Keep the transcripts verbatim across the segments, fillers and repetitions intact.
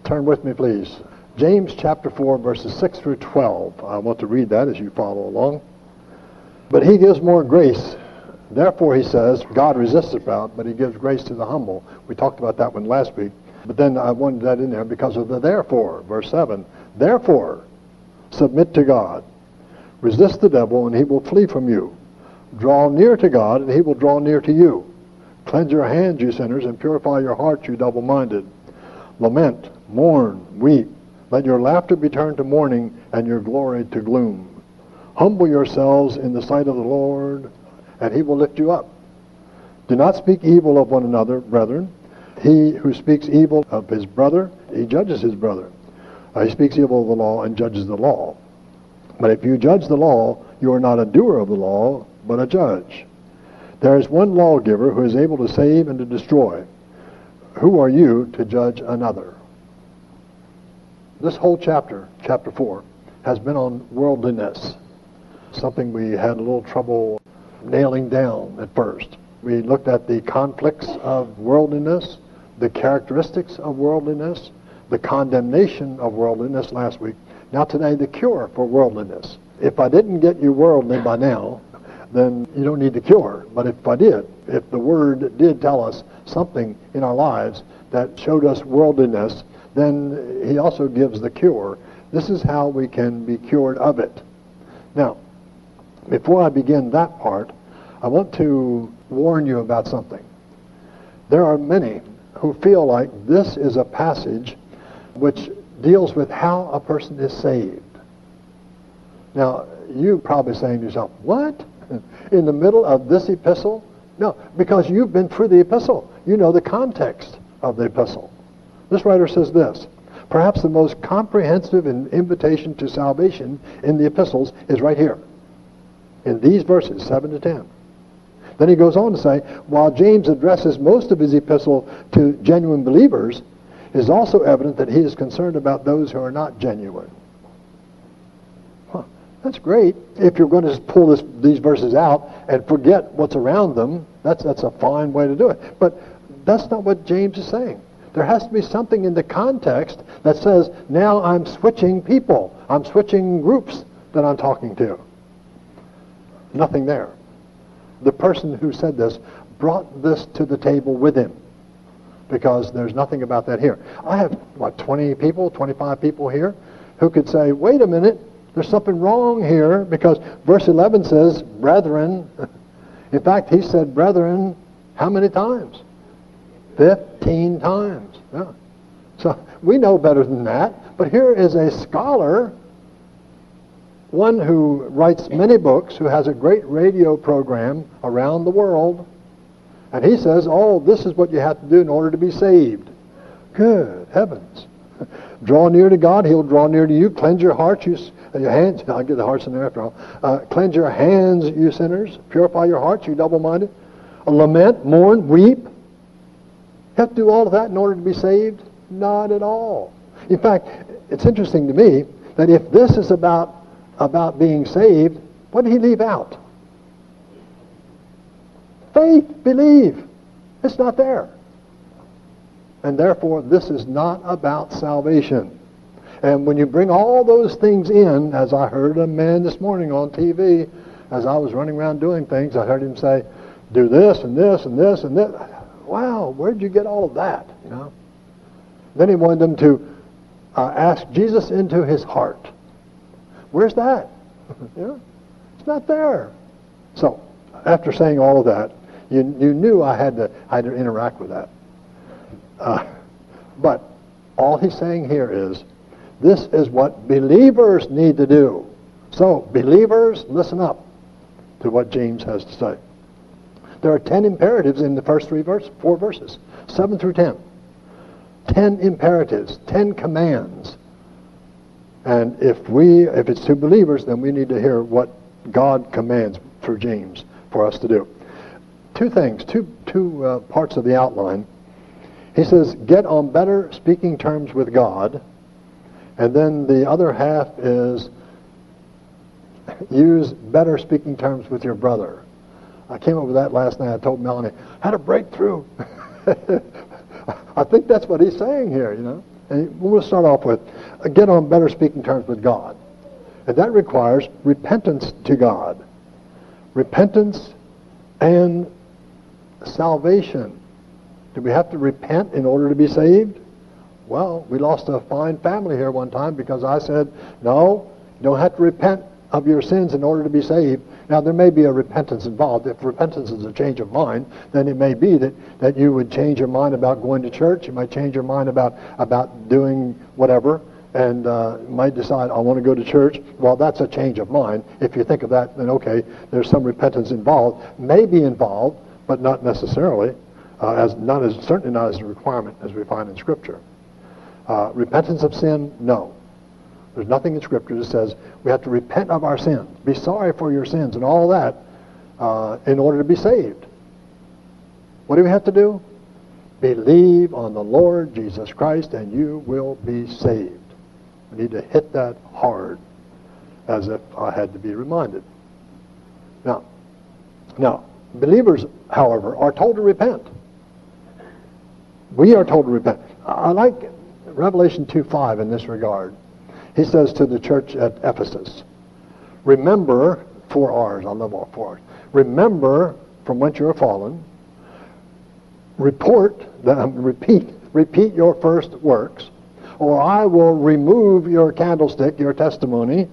Turn with me, please. James chapter four, verses six through twelve. I want to read that as you follow along. But he gives more grace. Therefore, he says, God resists the proud, but he gives grace to the humble. We talked about that one last week. But then I wanted that in there because of the therefore. Verse seven. Therefore, submit to God. Resist the devil, and he will flee from you. Draw near to God, and he will draw near to you. Cleanse your hands, you sinners, and purify your hearts, you double-minded. Lament, mourn, weep. Let your laughter be turned to mourning, and your glory to gloom. Humble yourselves in the sight of the Lord, and he will lift you up. Do not speak evil of one another, brethren. He who speaks evil of his brother, he judges his brother. Uh, he speaks evil of the law and judges the law. But if you judge the law, you are not a doer of the law, but a judge. There is one lawgiver who is able to save and to destroy. Who are you to judge another? This whole chapter, chapter four, has been on worldliness. Something we had a little trouble nailing down at first. We looked at the conflicts of worldliness, the characteristics of worldliness, the condemnation of worldliness last week. Now today, the cure for worldliness. If I didn't get you worldly by now, then you don't need the cure. But if I did, if the Word did tell us something in our lives that showed us worldliness, then he also gives the cure. This is how we can be cured of it. Now, before I begin that part, I want to warn you about something. There are many who feel like this is a passage which deals with how a person is saved. Now, you're probably saying to yourself, what? In the middle of this epistle? No, because you've been through the epistle. You know the context of the epistle. This writer says this, perhaps the most comprehensive invitation to salvation in the epistles is right here, in these verses, seven to ten. Then he goes on to say, while James addresses most of his epistle to genuine believers, it is also evident that he is concerned about those who are not genuine. Huh, that's great. If you're going to just pull this, these verses out and forget what's around them, that's, that's a fine way to do it. But that's not what James is saying. There has to be something in the context that says, now I'm switching people. I'm switching groups that I'm talking to. Nothing there. The person who said this brought this to the table with him, because there's nothing about that here. I have, what, twenty people, twenty-five people here who could say, wait a minute, there's something wrong here, because verse eleven says, brethren. In fact, he said brethren how many times? Fifteen times. Yeah. So we know better than that, but here is a scholar, one who writes many books, who has a great radio program around the world, and he says, oh, this is what you have to do in order to be saved. Good heavens. Draw near to God, he'll draw near to you. Cleanse your hearts, you, your hands. I'll get the hearts in there after all. Uh, cleanse your hands, you sinners. Purify your hearts, you double-minded. Uh, lament, mourn, weep. You have to do all of that in order to be saved? Not at all. In fact, it's interesting to me that if this is about about being saved, what did he leave out? Faith, believe. It's not there. And therefore, this is not about salvation. And when you bring all those things in, as I heard a man this morning on T V, as I was running around doing things, I heard him say, do this and this and this and this. Wow, where'd you get all of that? You know. Then he wanted them to uh, ask Jesus into his heart. Where's that? You know, it's not there. So, after saying all of that, you you knew I had to I had to interact with that. Uh, but all he's saying here is, this is what believers need to do. So, believers, listen up to what James has to say. There are ten imperatives in the first three verses, four verses, seven through ten. Ten imperatives, ten commands. And if we, if it's to believers, then we need to hear what God commands through James for us to do. Two things, two two uh, parts of the outline. He says, get on better speaking terms with God. And then the other half is use better speaking terms with your brother. I came up with that last night. I told Melanie, I had a breakthrough. I think that's what he's saying here, you know. And we'll start off with, uh, get on better speaking terms with God. And that requires repentance to God. Repentance and salvation. Do we have to repent in order to be saved? Well, we lost a fine family here one time because I said, no, you don't have to repent of your sins in order to be saved. Now, there may be a repentance involved. If repentance is a change of mind, then it may be that, that you would change your mind about going to church. You might change your mind about, about doing whatever, and uh, might decide, I want to go to church. Well, that's a change of mind. If you think of that, then okay, there's some repentance involved. May be involved, but not necessarily, uh, as not as certainly not as a requirement as we find in Scripture. Uh, repentance of sin, no. There's nothing in Scripture that says we have to repent of our sins, be sorry for your sins and all that uh, in order to be saved. What do we have to do? Believe on the Lord Jesus Christ and you will be saved. We need to hit that hard, as if I had to be reminded. Now, now, believers, however, are told to repent. We are told to repent. I like Revelation two five in this regard. He says to the church at Ephesus, remember, four R's, I love all four R's. Remember from whence you are fallen. Report, um, repeat, repeat your first works, or I will remove your candlestick, your testimony,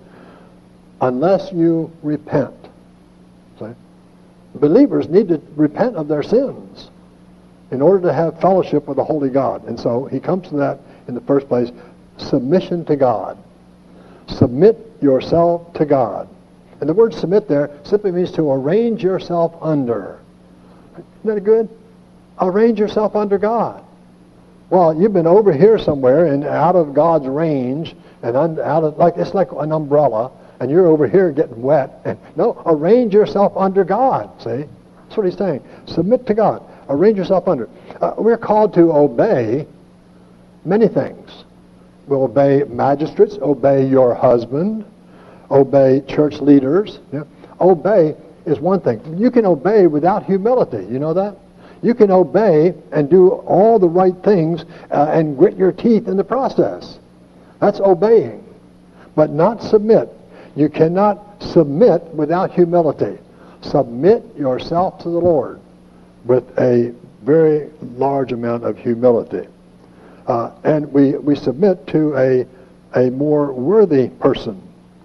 unless you repent. See? Believers need to repent of their sins in order to have fellowship with the Holy God. And so he comes to that in the first place, submission to God. Submit yourself to God. And the word submit there simply means to arrange yourself under. Isn't that good? Arrange yourself under God. Well, you've been over here somewhere and out of God's range, and un, out of like it's like an umbrella, and you're over here getting wet. And no, arrange yourself under God. See, that's what he's saying. Submit to God. Arrange yourself under. Uh, we're called to obey many things. We'll obey magistrates, obey your husband, obey church leaders. Yeah. Obey is one thing. You can obey without humility. You know that? You can obey and do all the right things uh, and grit your teeth in the process. That's obeying, but not submit. You cannot submit without humility. Submit yourself to the Lord with a very large amount of humility. Uh, and we, we submit to a, a more worthy person.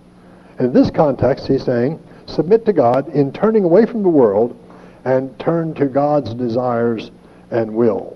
In this context, he's saying, submit to God in turning away from the world and turn to God's desires and will.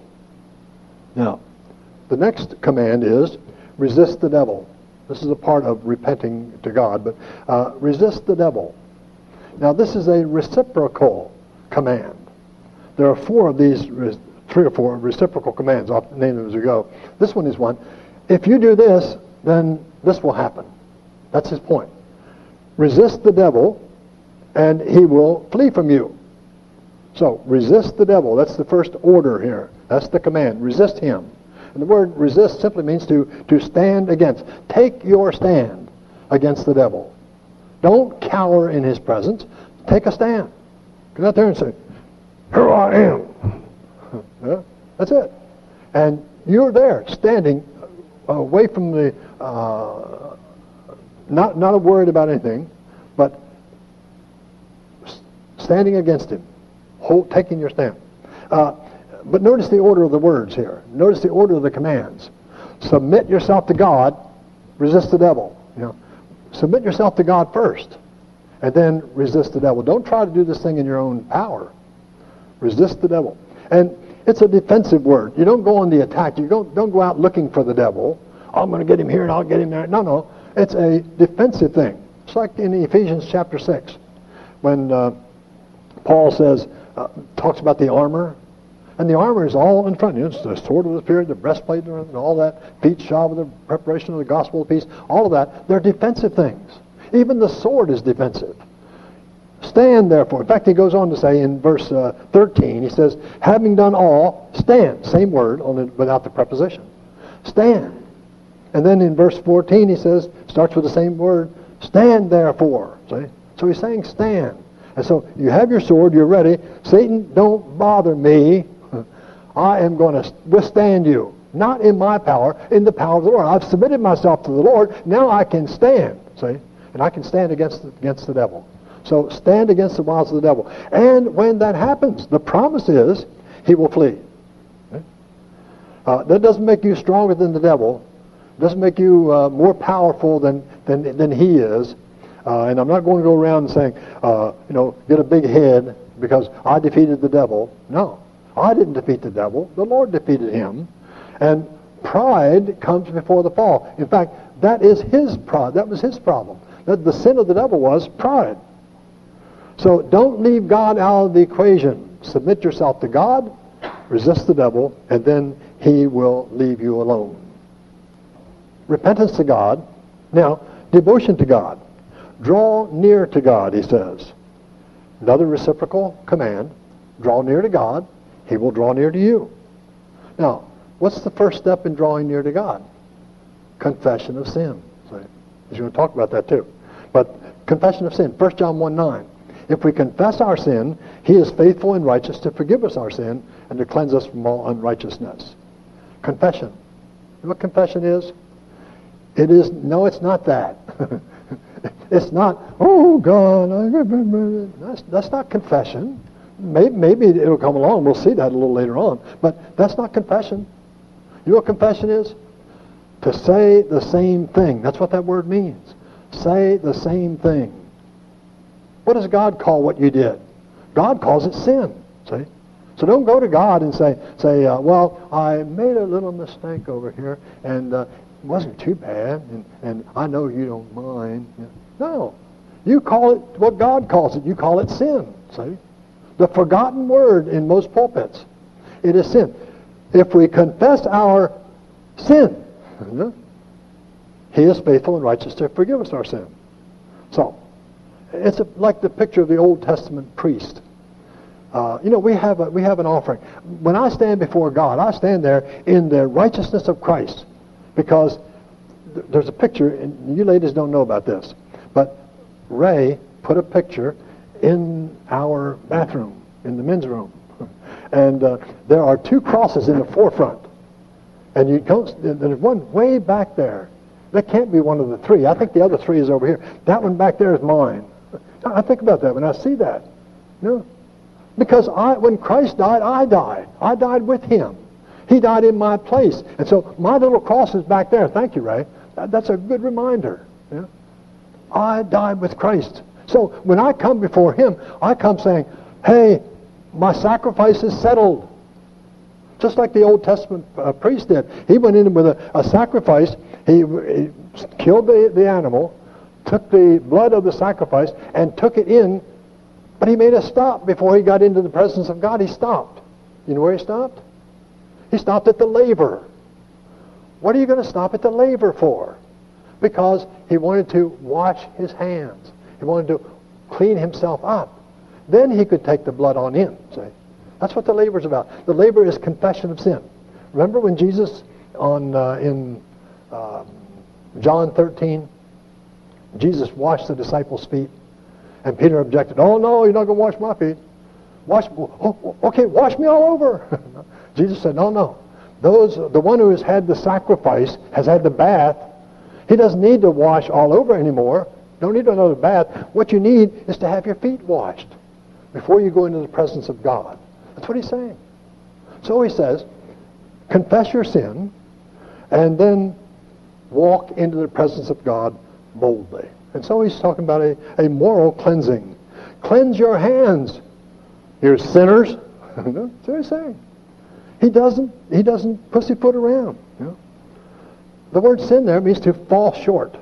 Now, the next command is resist the devil. This is a part of repenting to God, but uh, resist the devil. Now, this is a reciprocal command. There are four of these, three or four reciprocal commands. I'll name them as we go. This one is one. If you do this, then this will happen. That's his point. Resist the devil, and he will flee from you. So, resist the devil. That's the first order here. That's the command. Resist him. And the word resist simply means to, to stand against. Take your stand against the devil. Don't cower in his presence. Take a stand. Get out there and say, here I am. Yeah, that's it. And you're there, standing away from the, uh, not, not worried about anything, but standing against him. Hold, taking your stand. Uh, but notice the order of the words here. Notice the order of the commands. Submit yourself to God, resist the devil. You know, submit yourself to God first, and then resist the devil. Don't try to do this thing in your own power. Resist the devil. And it's a defensive word. You don't go on the attack. You don't, don't go out looking for the devil. Oh, I'm going to get him here and I'll get him there. No, no. It's a defensive thing. It's like in Ephesians chapter six, when uh, Paul says, uh, talks about the armor. And the armor is all in front. You know, it's the sword of the Spirit, the breastplate, and all that, feet shod with the preparation of the gospel of peace, all of that. They're defensive things. Even the sword is defensive. Stand, therefore. In fact, he goes on to say in verse uh, thirteen, he says, having done all, stand. Same word, only without the preposition. Stand. And then in verse fourteen, he says, starts with the same word, stand, therefore. See? So he's saying stand. And so you have your sword, you're ready. Satan, don't bother me. I am going to withstand you. Not in my power, in the power of the Lord. I've submitted myself to the Lord. Now I can stand, see? And I can stand against the, against the devil. So stand against the wiles of the devil. And when that happens, the promise is he will flee. Okay? Uh, that doesn't make you stronger than the devil. Doesn't make you uh, more powerful than, than, than he is. Uh, and I'm not going to go around saying, uh, you know, get a big head because I defeated the devil. No, I didn't defeat the devil. The Lord defeated him. And pride comes before the fall. In fact, that is his pride. That was his problem. That the sin of the devil was pride. So don't leave God out of the equation. Submit yourself to God, resist the devil, and then he will leave you alone. Repentance to God. Now, devotion to God. Draw near to God, he says. Another reciprocal command. Draw near to God. He will draw near to you. Now, what's the first step in drawing near to God? Confession of sin. So he's going to talk about that too. But confession of sin. First John one nine. If we confess our sin, he is faithful and righteous to forgive us our sin and to cleanse us from all unrighteousness. Confession. You know what confession is? It is, no, it's not that. It's not, oh, God, that's, that's not confession. Maybe, maybe it'll come along. We'll see that a little later on. But that's not confession. You know what confession is? To say the same thing. That's what that word means. Say the same thing. What does God call what you did? God calls it sin. See? So don't go to God and say, say, uh, well, I made a little mistake over here, and uh, it wasn't too bad, and, and I know you don't mind. No. You call it what God calls it. You call it sin. See? The forgotten word in most pulpits. It is sin. If we confess our sin, he is faithful and righteous to forgive us our sin. So, it's a, like the picture of the Old Testament priest. Uh, you know, we have a, we have an offering. When I stand before God, I stand there in the righteousness of Christ, because th- there's a picture, and you ladies don't know about this, but Ray put a picture in our bathroom, in the men's room, and uh, there are two crosses in the forefront, and you don't. There's one way back there. That can't be one of the three. I think the other three is over here. That one back there is mine. I think about that when I see that. No. Because I, when Christ died, I died. I died with him. He died in my place. And so my little cross is back there. Thank you, Ray. That, that's a good reminder. Yeah? I died with Christ. So when I come before him, I come saying, hey, my sacrifice is settled. Just like the Old Testament uh, priest did. He went in with a, a sacrifice. He, he killed the, the animal, took the blood of the sacrifice, and took it in, but he made a stop before he got into the presence of God. He stopped. You know where he stopped? He stopped at the laver. What are you going to stop at the laver for? Because he wanted to wash his hands. He wanted to clean himself up. Then he could take the blood on in, see? That's what the laver is about. The laver is confession of sin. Remember when Jesus, on uh, in uh, John thirteen, Jesus washed the disciples' feet, and Peter objected. Oh no, you're not going to wash my feet. Wash. Oh, okay, wash me all over. Jesus said, no, no. Those, the one who has had the sacrifice, has had the bath. He doesn't need to wash all over anymore. Don't need another bath. What you need is to have your feet washed before you go into the presence of God. That's what he's saying. So he says, confess your sin, and then walk into the presence of God boldly. And so he's talking about a, a moral cleansing. Cleanse your hands, you sinners. That's what he's saying. He doesn't, he doesn't pussyfoot around. You know? The word sin there means to fall short.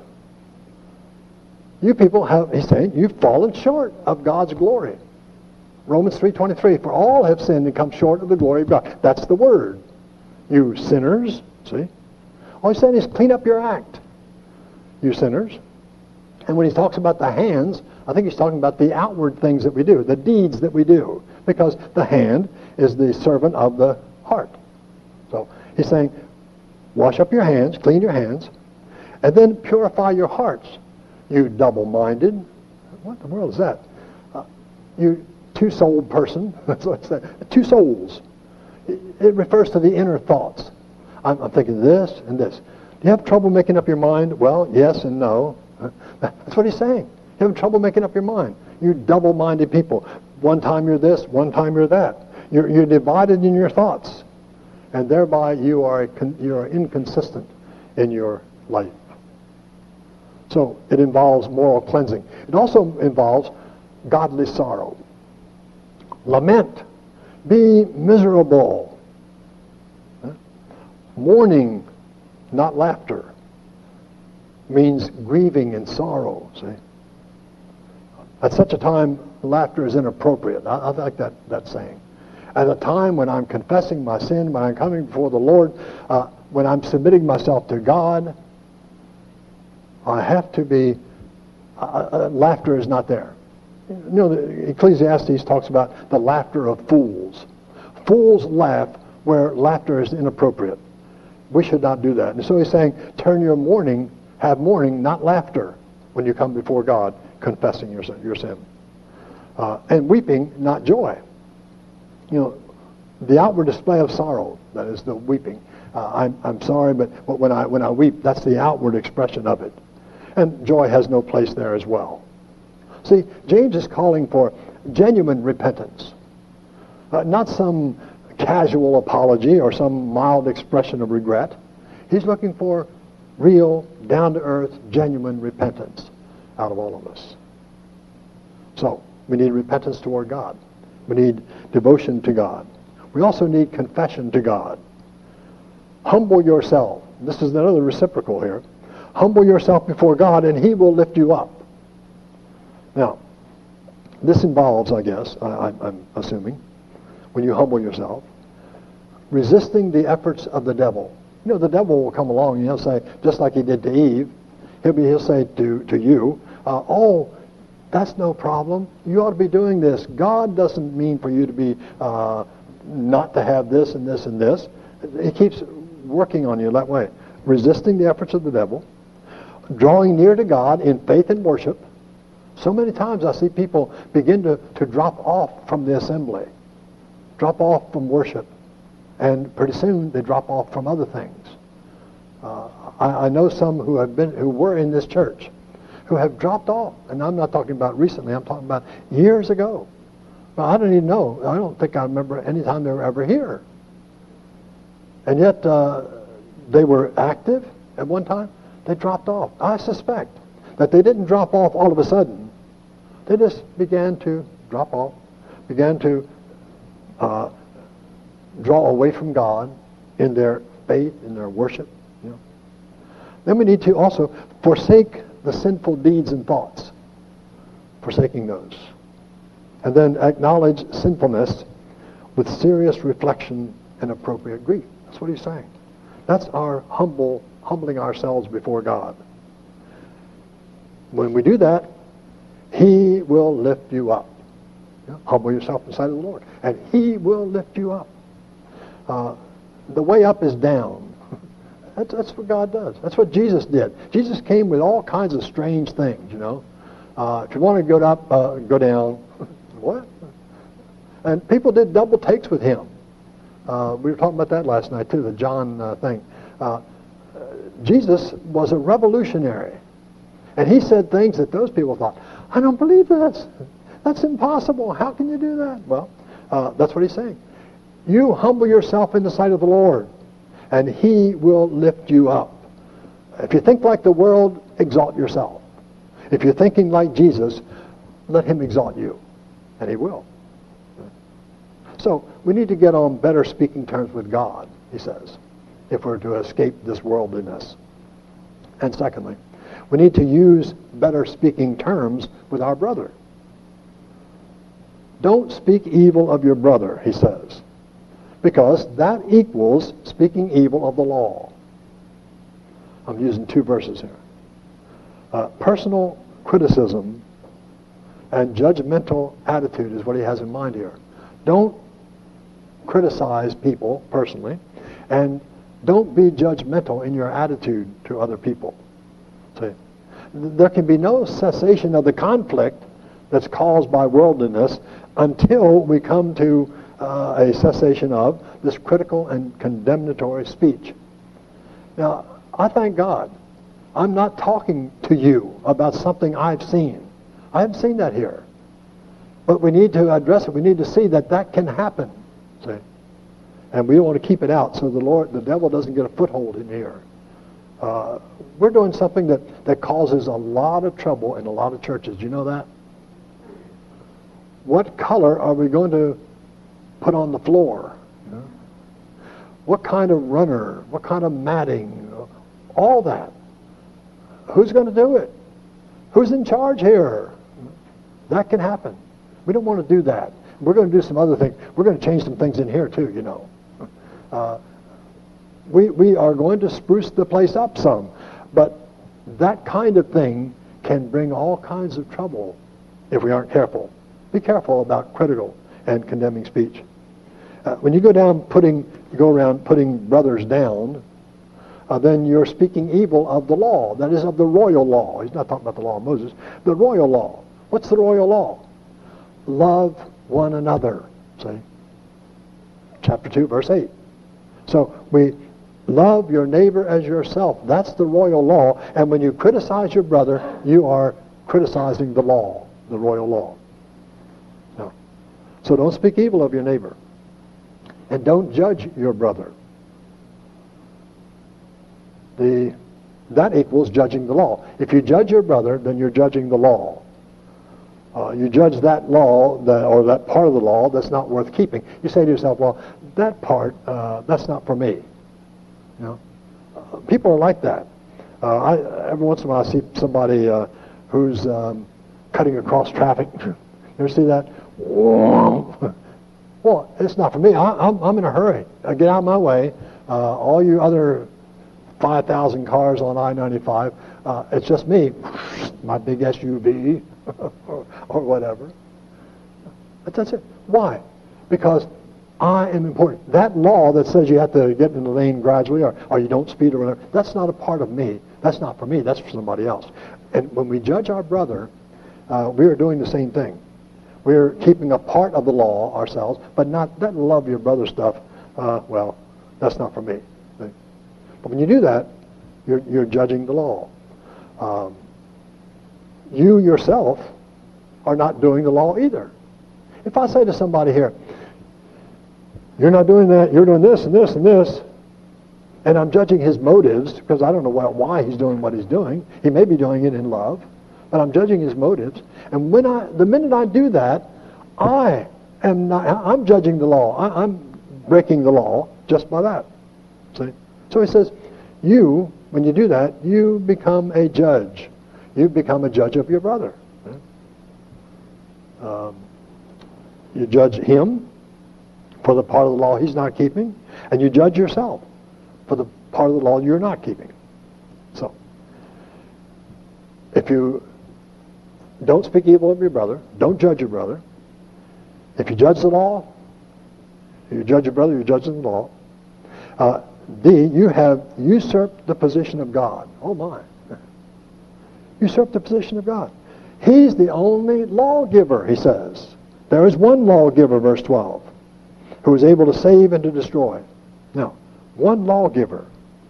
You people have, he's saying, you've fallen short of God's glory. Romans three twenty-three, for all have sinned and come short of the glory of God. That's the word. You sinners, see? All he's saying is clean up your act, you sinners. And when he talks about the hands, I think he's talking about the outward things that we do, the deeds that we do, because the hand is the servant of the heart. So he's saying, wash up your hands, clean your hands, and then purify your hearts, you double-minded. What in the world is that? Uh, you two-souled person. That's what it's saying. Two souls. It, it refers to the inner thoughts. I'm, I'm thinking this and this. Do you have trouble making up your mind? Well, yes and no. That's what he's saying. You have trouble making up your mind. You're double-minded people. One time you're this, one time you're that. You're, you're divided in your thoughts. And thereby you are, you are inconsistent in your life. So it involves moral cleansing. It also involves godly sorrow. Lament. Be miserable. Mourning, not laughter, means grieving and sorrow, see? At such a time, laughter is inappropriate. I, I like that, that saying. At a time when I'm confessing my sin, when I'm coming before the Lord, uh, when I'm submitting myself to God, I have to be, uh, uh, laughter is not there. You know, the Ecclesiastes talks about the laughter of fools. Fools laugh where laughter is inappropriate. We should not do that. And so he's saying, turn your mourning, have mourning, not laughter, when you come before God, confessing your sin. Your sin. Uh, and weeping, not joy. You know, the outward display of sorrow, that is the weeping. Uh, I'm, I'm sorry, but when I, when I weep, that's the outward expression of it. And joy has no place there as well. See, James is calling for genuine repentance. Uh, not some casual apology or some mild expression of regret. He's looking for real, down-to-earth, genuine repentance out of all of us. So, we need repentance toward God. We need devotion to God. We also need confession to God. Humble yourself. This is another reciprocal here. Humble yourself before God, and He will lift you up. Now, this involves, I guess, I, I, I'm assuming, when you humble yourself, resisting the efforts of the devil. You know, the devil will come along and he'll say, just like he did to Eve, he'll, be, he'll say to, to you, uh, oh, that's no problem. You ought to be doing this. God doesn't mean for you to be uh, not to have this and this and this. He keeps working on you that way. Resisting the efforts of the devil, drawing near to God in faith and worship. So many times I see people begin to, to drop off from the assembly, drop off from worship, and pretty soon they drop off from other things. Uh, I, I know some who have been, who were in this church, who have dropped off, and I'm not talking about recently. I'm talking about years ago. Well, I don't even know. I don't think I remember any time they were ever here. And yet uh, they were active at one time. They dropped off. I suspect that they didn't drop off all of a sudden. They just began to drop off, began to uh, draw away from God in their faith, in their worship. You know. Then we need to also forsake the sinful deeds and thoughts, forsaking those. And then acknowledge sinfulness with serious reflection and appropriate grief. That's what he's saying. That's our humble, humbling ourselves before God. When we do that, He will lift you up. Yeah? Humble yourself in the sight of the Lord, and He will lift you up. Uh, the way up is down. That's, that's what God does. That's what Jesus did. Jesus came with all kinds of strange things, you know. Uh, if you want to go up, uh, go down. What? And people did double takes with Him. Uh, we were talking about that last night, too, the John uh, thing. Uh, Jesus was a revolutionary. And He said things that those people thought, I don't believe this. That's impossible. How can you do that? Well, uh, that's what He's saying. You humble yourself in the sight of the Lord, and He will lift you up. If you think like the world, exalt yourself. If you're thinking like Jesus, let Him exalt you, and He will. So we need to get on better speaking terms with God, he says, if we're to escape this worldliness. And secondly, we need to use better speaking terms with our brother. Don't speak evil of your brother, he says, because that equals speaking evil of the law. I'm using two verses here. Uh, personal criticism and judgmental attitude is what he has in mind here. Don't criticize people personally, and don't be judgmental in your attitude to other people. See, there can be no cessation of the conflict that's caused by worldliness until we come to uh, a cessation of this critical and condemnatory speech. Now, I thank God. I'm not talking to you about something I've seen. I haven't seen that here. But we need to address it. We need to see that that can happen. See? And we don't want to keep it out so the Lord, the devil doesn't get a foothold in here. Uh, we're doing something that, that causes a lot of trouble in a lot of churches. Do you know that? What color are we going to put on the floor? You know? What kind of runner? What kind of matting? All that. Who's going to do it? Who's in charge here? That can happen. We don't want to do that. We're going to do some other things. We're going to change some things in here too, you know. Uh, we, we are going to spruce the place up some. But that kind of thing can bring all kinds of trouble if we aren't careful. Be careful about critical and condemning speech. Uh, when you go down putting, you go around putting brothers down, uh, then you're speaking evil of the law. That is, of the royal law. He's not talking about the law of Moses. The royal law. What's the royal law? Love one another. See? Chapter two, verse eight. So we love your neighbor as yourself. That's the royal law. And when you criticize your brother, you are criticizing the law, the royal law. No. So don't speak evil of your neighbor. And don't judge your brother. The, that equals judging the law. If you judge your brother, then you're judging the law. Uh, you judge that law, that, or that part of the law that's not worth keeping. You say to yourself, well, that part, uh, that's not for me. You know, uh, people are like that. Uh, I, every once in a while I see somebody uh, who's um, cutting across traffic. You ever see that? Well, it's not for me. I, I'm, I'm in a hurry. Uh, get out of my way. Uh, all you other five thousand cars on I ninety-five, uh, it's just me, my big S U V or, or whatever. But that's it. Why? Because I am important. That law that says you have to get in the lane gradually or, or you don't speed or whatever, that's not a part of me. That's not for me. That's for somebody else. And when we judge our brother, uh, we are doing the same thing. We're keeping a part of the law ourselves, but not that love your brother stuff. Uh, well, that's not for me. But when you do that, you're, you're judging the law. Um, you yourself are not doing the law either. If I say to somebody here, you're not doing that, you're doing this and this and this, and I'm judging his motives because I don't know why, why he's doing what he's doing. He may be doing it in love, but I'm judging his motives. And when I, the minute I do that, I am not, I'm judging the law. I, I'm breaking the law just by that. See? So he says, you, when you do that, you become a judge. You become a judge of your brother. Um, you judge him for the part of the law he's not keeping, and you judge yourself for the part of the law you're not keeping. So, if you don't speak evil of your brother, don't judge your brother. If you judge the law, if you judge your brother, you're judging the law. Uh, D, you have usurped the position of God. Oh my. Usurped the position of God. He's the only lawgiver, he says. There is one lawgiver, verse twelve, who is able to save and to destroy. Now, one lawgiver.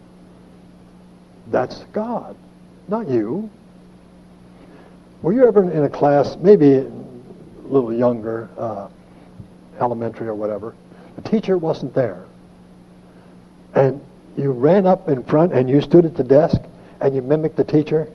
That's God, not you. Were you ever in a class, maybe a little younger, uh, elementary or whatever, the teacher wasn't there, and you ran up in front and you stood at the desk and you mimicked the teacher?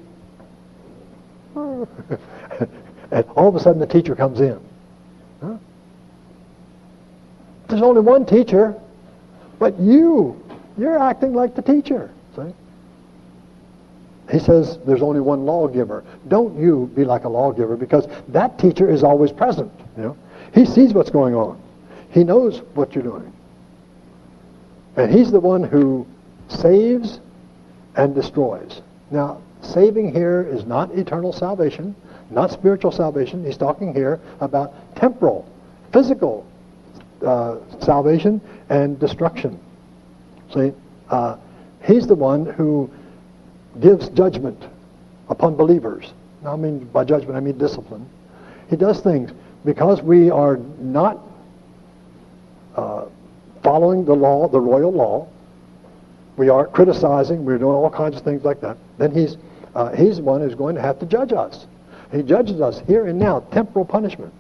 And all of a sudden the teacher comes in. Huh? There's only one teacher, but you, you're acting like the teacher. See? He says there's only one lawgiver. Don't you be like a lawgiver, because that teacher is always present. You know, he sees what's going on. He knows what you're doing. And he's the one who saves and destroys. Now, saving here is not eternal salvation, not spiritual salvation. He's talking here about temporal, physical uh, salvation and destruction. See, uh, he's the one who gives judgment upon believers. Now, I mean, by judgment, I mean discipline. He does things because we are not uh, following the law, the royal law. we aren't criticizing, we're doing all kinds of things like that, then he's, uh, he's the one who's going to have to judge us. He judges us here and now, temporal punishment.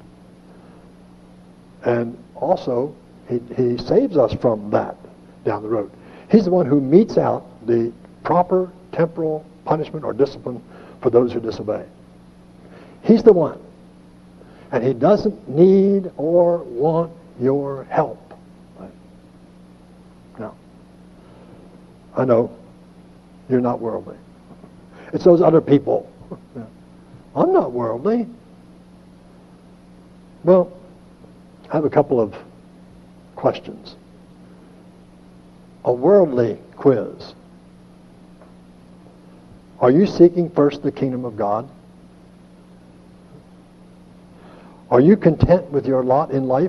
And also, he, he saves us from that down the road. He's the one who metes out the proper temporal punishment or discipline for those who disobey. He's the one. And he doesn't need or want your help. No. I know you're not worldly. It's those other people. I'm not worldly. Well, I have a couple of questions. A worldly quiz. Are you seeking first the kingdom of God? Are you content with your lot in life?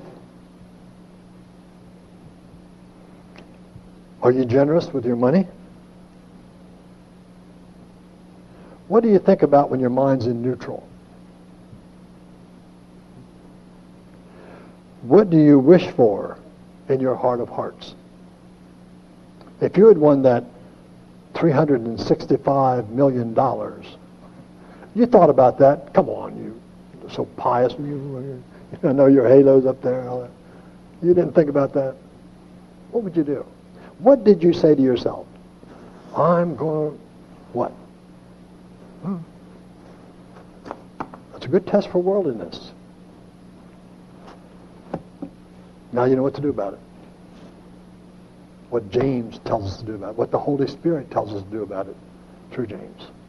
Are you generous with your money? What do you think about when your mind's in neutral? What do you wish for in your heart of hearts? If you had won that three hundred sixty-five million dollars, you thought about that. Come on, you so pious. You, I know your halo's up there and all that. You didn't think about that. What would you do? What did you say to yourself? I'm going to what? Hmm. That's a good test for worldliness. Now you know what to do about it. What James tells us to do about it. What the Holy Spirit tells us to do about it through James.